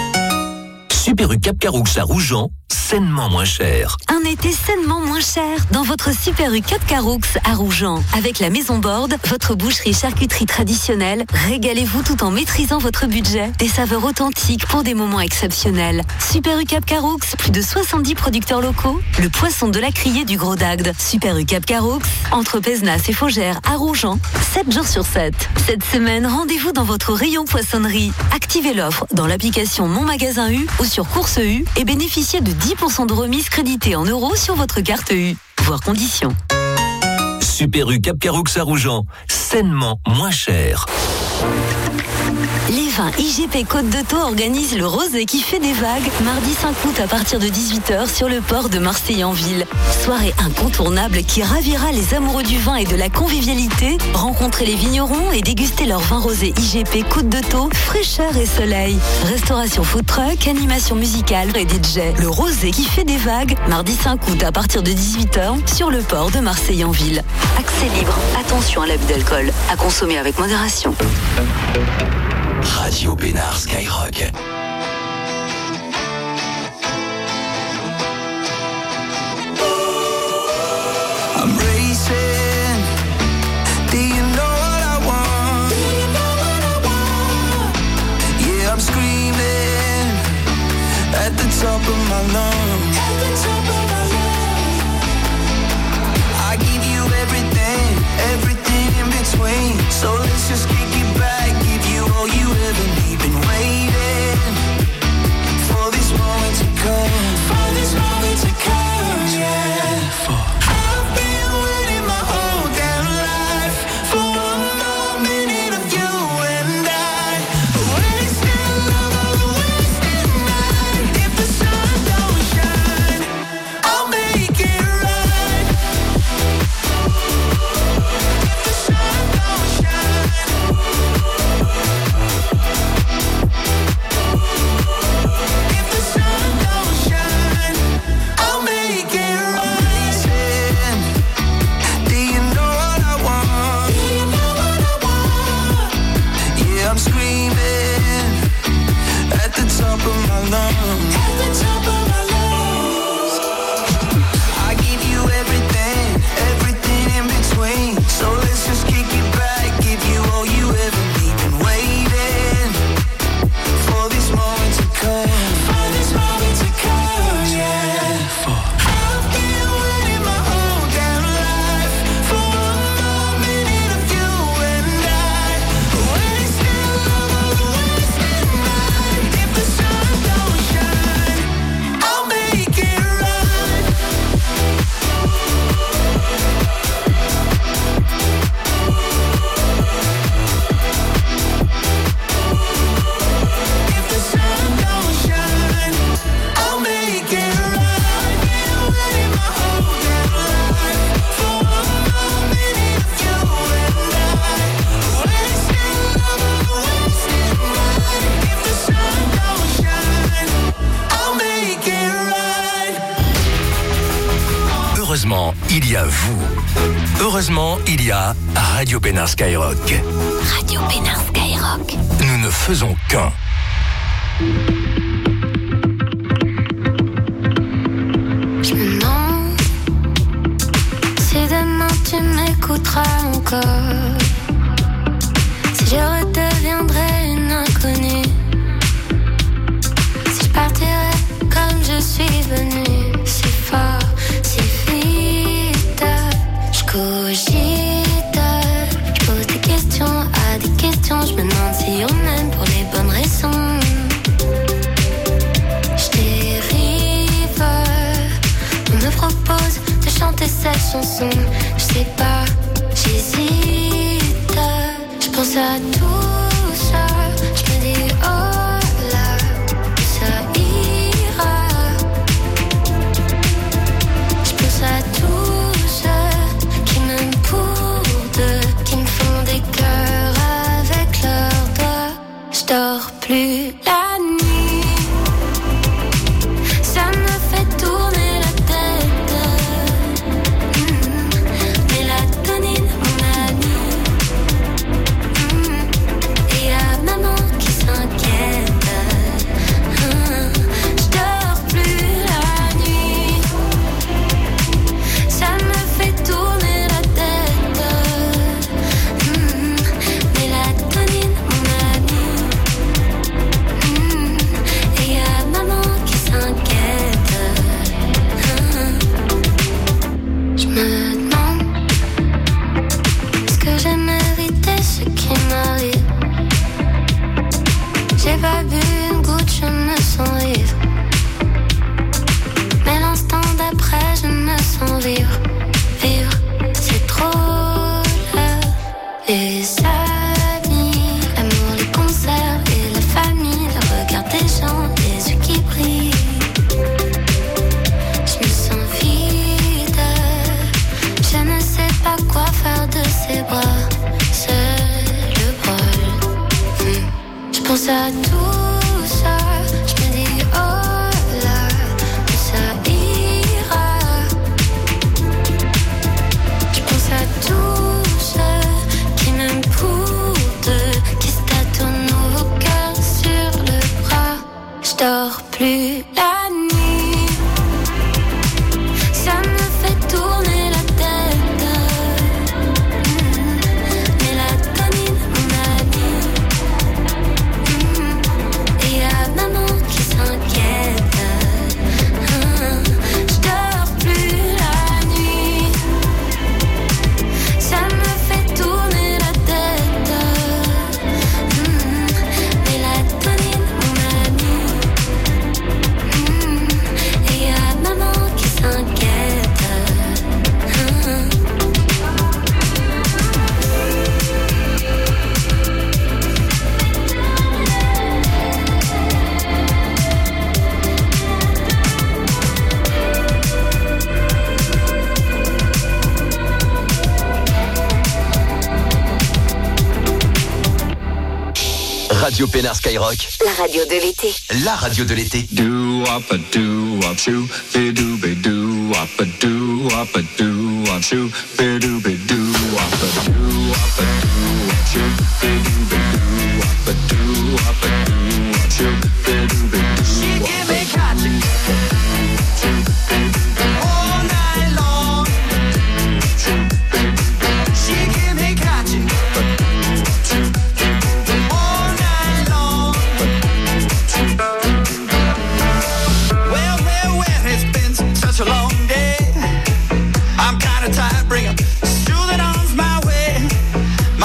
Super U Cap Caroux à Rougeant, sainement moins cher. Un été sainement moins cher dans votre Super U Cap Caroux à Rougeant. Avec la Maison Borde, votre boucherie charcuterie traditionnelle, régalez-vous tout en maîtrisant votre budget. Des saveurs authentiques pour des moments exceptionnels. Super U Cap Caroux, plus de soixante-dix producteurs locaux. Le poisson de la criée du Gros d'Agde. Super U Cap Caroux, entre Pézenas et Faugères à Rougeant, sept jours sur sept. Cette semaine, rendez-vous dans votre rayon poissonnerie. Activez l'offre dans l'application Mon Magasin U ou sur Course U et bénéficiez de dix pour cent de remise créditée en euros sur votre carte U. Voir conditions. Super U Cap Caroux à Rougeant, sainement moins cher. Les vins I G P Côte de Thau organisent le Rosé qui fait des vagues mardi cinq août à partir de dix-huit heures sur le port de Marseille-en-Ville. Soirée incontournable qui ravira les amoureux du vin et de la convivialité. Rencontrez les vignerons et dégustez leur vin rosé I G P Côte de Thau, fraîcheur et soleil. Restauration food truck, animation musicale et D J. Le Rosé qui fait des vagues mardi cinq août à partir de dix-huit heures sur le port de Marseille-en-Ville. Accès libre. Attention à l'abus d'alcool. À consommer avec modération. Radio Pénard Skyrock. I'm racing. Do you know what I want? Do you know what I want? Yeah, I'm screaming at the top of my lungs. At the top of my lungs. I give you everything, everything in between. So let's just kick it back, give you all you ever need. Been waiting il y a vous. Heureusement, il y a Radio Pénard Skyrock. Radio Pénard Skyrock. Nous ne faisons qu'un. Je me demande si demain tu m'écouteras encore, si je redeviendrai une inconnue, si je partirai comme je suis venue, si fort, si vite. Je cogite, je pose des questions à des questions, je me demande si on m'aime pour les bonnes raisons. Je dérive, on me propose de chanter cette chanson, je sais pas, j'hésite, je pense à tout ça, je me dis oh là, ça ira, je pense à tous ceux qui m'aiment pour deux, qui me font des cœurs avec leurs doigts, je dors plus la nuit, ça me fait tourner la tête, mmh. Mélatonine, mon ami, mmh. Et y'a maman qui s'inquiète, mmh. Je dors plus la nuit, ça me fait tourner la tête, mmh. Mélatonine, mon ami, mmh. Et y'a maman qui s'inquiète, mmh. Je me demande, est-ce que j'ai mérité ce qui m'arrive? J'ai pas bu une goutte, je me sens ivre, mais l'instant d'après je me sens vivre. Vivre, c'est trop là. Les amis, l'amour, les concerts et la famille, le regard des gens, les yeux qui brillent. Je me sens vide, je ne sais pas quoi faire de ces bras. C'est le brûle. Hmm. Je pense à tout ça, je me dis oh là, ça ira. Je pense à tous ceux qui m'aiment pour deux, qui se tâtonnent nos cœurs sur le bras. Je dors plus la nuit, ça me fait tourner la tête, mmh. Mélatonine, mon ami, mmh. Et y'a maman qui s'inquiète, mmh. Je dors plus la nuit, ça me fait tourner la tête, mmh. Mélatonine, mon ami, mmh. Et y'a maman qui s'inquiète, mmh. Radio Pénard Skyrock, La radio de l'été. la radio de l'été. Do up a do up shoo, be do be do up a do up a do up shoo, be do be do up a do up a do up shoo, be do be do up a do up a do up shoo, be do be do. She give me catching all night long. She give me catching. Well, well, well, it's been such a long day. I'm kinda tired, bring 'em soothing arms my way.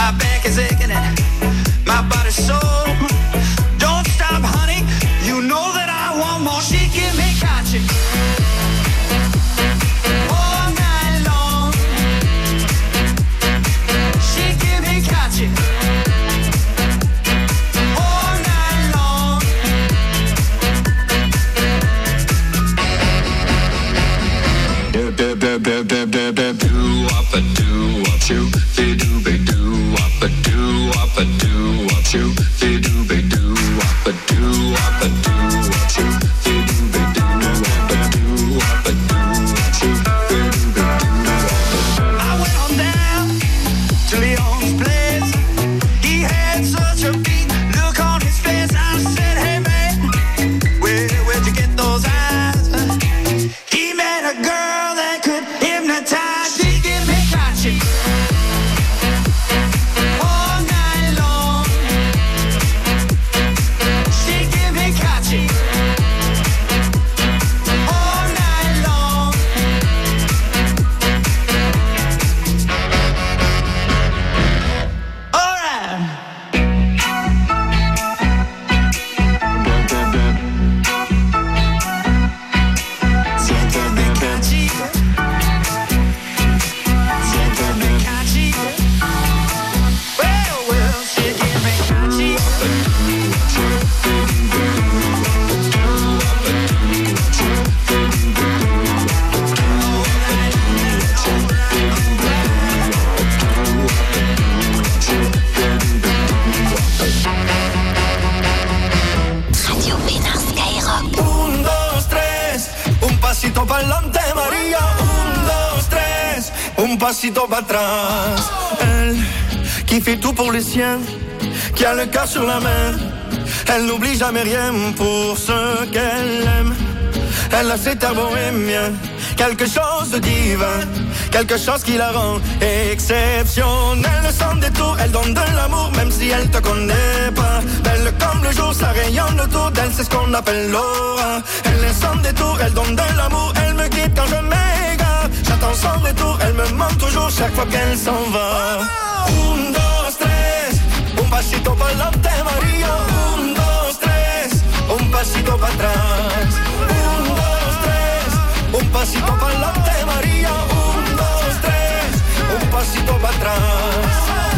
pasito pa' atrás. Elle qui fait tout pour les siens, qui a le cœur sur la main. Elle n'oublie jamais rien pour ce qu'elle aime. Elle a cet air bohémien, quelque chose de divin, quelque chose qui la rend exceptionnelle. Sans détour, elle donne de l'amour même si elle te connaît pas. Belle comme le jour, ça rayonne autour d'elle, c'est ce qu'on appelle l'aura. Elle est sans détour, elle donne de l'amour, elle me guide quand je m'égare. J'attends son retour, elle me manque toujours chaque fois qu'elle s'en va. Un, dos, tres, un pasito pa'lante María. Un, dos, tres, un pasito pa' atrás. Un, dos, tres, un pasito pa'lante María. Un, dos, tres, un pasito pa' atrás.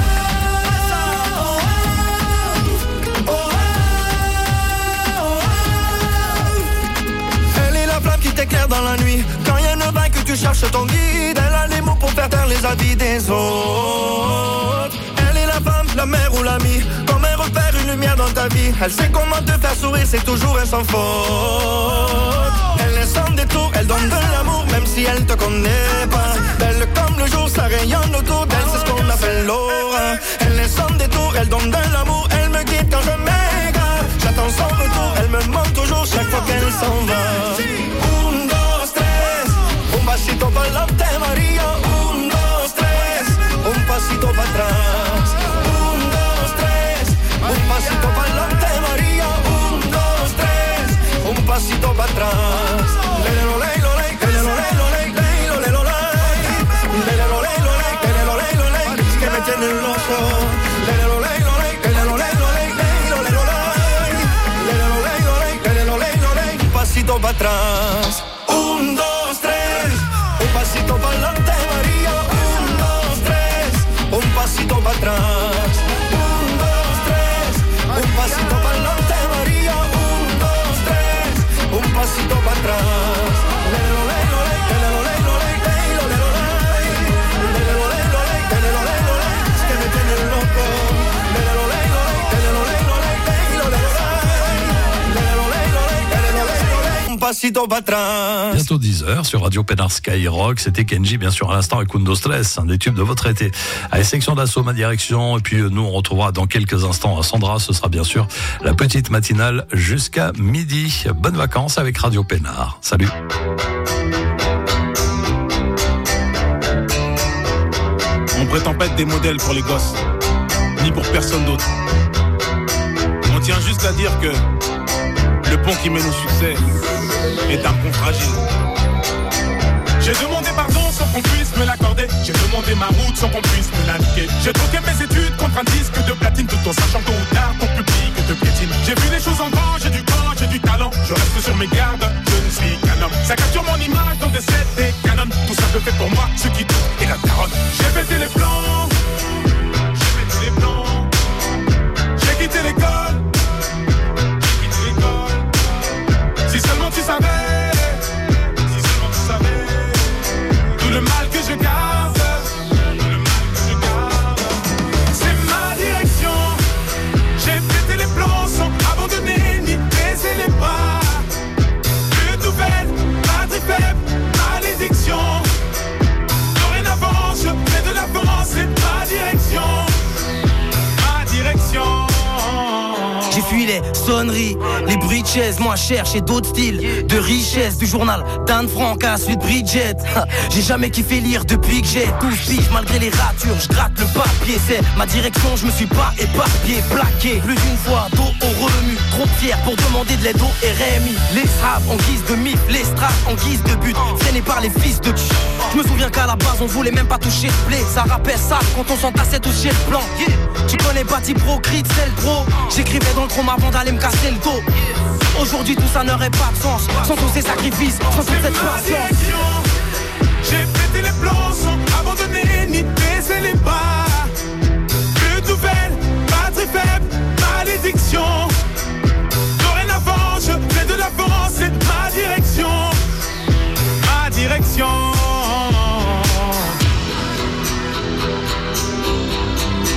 Elle est la flamme qui t'éclaire dans la nuit. Quand il y a une vague que tu cherches ton guide, elle a les mots pour faire taire les avis des autres. Elle est la femme, la mère ou l'amie, comme elle repère une lumière dans ta vie. Elle sait comment te faire sourire, c'est toujours un sans faute. Elle est sans détour, elle donne de l'amour même si elle te connaît pas. Belle comme le jour, ça rayonne autour d'elle, c'est ce qu'on appelle l'aura. Elle est sans détour, elle donne de l'amour, elle me guide quand je m'égare. J'attends son retour, elle me manque toujours chaque fois qu'elle s'en va. Un, dos, tres, un pasito pa'lante María. Un, dos, tres, un pasito pa' atrás. Un, dos, tres, un pasito pa'lante María. Un, dos, tres, un pasito pa' atrás. Lelo, lelo, lelo, lelo, lelo, lelo, lelo, lelo, lelo, lelo, lelo, es que me tiene loco. Lelo, lelo, lelo, lelo, lelo, lelo, lelo, lelo, lelo, un pasito pa' atrás. Un, dos, tres, un pasito pa'lante María. Un, dos, tres, un pasito pa' atrás. Un, dos, tres, un pasito pa'lante María. Un, dos, tres, un pasito pa' atrás. Lelo, lelo, lelo, lelo, lelo, lelo, lelo, lelo, lelo, lelo, es que me tiene loco. Lelo, lelo, lelo, lelo, lelo, lelo, lelo, lelo, lelo, un pasito pa' atrás. Bientôt dix heures sur Radio Pénard Skyrock. C'était Kenji, bien sûr, à l'instant, avec Undo Stress, un des tubes de votre été. Allez, section d'assaut, ma direction. Et puis, nous, on retrouvera dans quelques instants Sandra. Ce sera bien sûr la petite matinale jusqu'à midi. Bonnes vacances avec Radio Pénard. Salut. On prétend pas être des modèles pour les gosses, ni pour personne d'autre. On tient juste à dire que le pont qui mène au succès est un pont fragile. J'ai demandé pardon sans qu'on puisse me l'accorder. J'ai demandé ma route sans qu'on puisse me l'indiquer. J'ai troqué mes études contre un disque de platine, tout en sachant tôt ou tard ton public te piétine. J'ai vu les choses en grand, j'ai du corps, j'ai du talent. Je reste sur mes gardes, je ne suis qu'un homme. Ça capture mon image dans des sets et canons. Tout ça me fait pour moi ce qui tout est la taronne. J'ai pété les plans, j'ai pété les plans. J'ai quitté l'école, j'ai quitté l'école. Si seulement tu savais, si seulement tu savais tout le mal que je garde, tout le mal que je garde. C'est ma direction. J'ai pété les plans sans abandonner ni baisser les bras. Plus de nouvelles, pas de faible, malédiction. Dorénavant, je fais de l'avance, c'est ma direction, ma direction. J'ai fui les sonneries, les bruits de chaises, moi chercher d'autres styles de richesse, du journal d'Anne Frank à celui de Bridget. J'ai jamais kiffé lire depuis que j'ai douze piges, malgré les ratures, je gratte le papier. C'est ma direction, je me suis pas éparpillé, plaqué plus d'une fois, dos au remue. Trop fier pour demander de l'aide au R M I. Les straps en guise de mythe, les straps en guise de but, freinés par les fils de tch. Je me souviens qu'à la base on voulait même pas toucher le blé. Ça rappelle ça quand on s'entassait tous chez le plan. Yeah. Tu connais pas Pro, Crit, c'est le pro. J'écrivais dans le chrome avant d'aller me casser le dos. Aujourd'hui tout ça n'aurait pas de sens sans tous ces sacrifices, sans toute cette patience. J'ai pété les plans sans abandonner ni baisser les bras. Plus de nouvelles, batterie faible, malédiction. Dorénavant, je fais de l'avance, c'est ma direction, ma direction.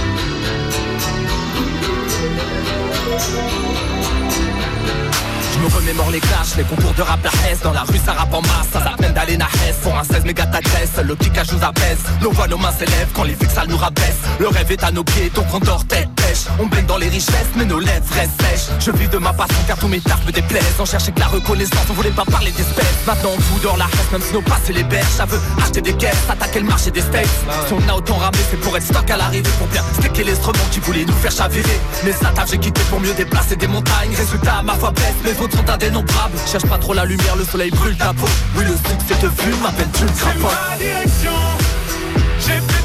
Je me remémore les clashs, les concours de rap la S. Dans la rue ça rappe en masse, ça la peine d'aller na S. Pour un seize méga t'agresse, le kickage nous abaisse. Nos voix, nos mains s'élèvent quand les fixales nous rabaissent. Le rêve est à nos pieds, donc on dort tête pêche. On baigne dans les richesses, mais nos lèvres restent sèches. Je vis de ma passion car tous mes tarpes me déplaisent. On cherchait que la reconnaissance, on voulait pas parler d'espèces. Maintenant on fout dehors la reste, même si nos passés les berges. Ça veut acheter des caisses, attaquer le marché des steaks. Si on a autant ramé, c'est pour être stock à l'arrivée. Pour bien sticker l'instrument qui voulait nous faire chavirer. Mais ça t'a j'ai quitté pour mieux déplacer des montagnes. Résultat, ma foi baisse, mes fautes sont indénombrables. Cherche pas trop la lumière, le soleil brûle ta peau. Oui, le succès te fume, m'appelle-tu le crapaud. C'est ma direction, j'ai fait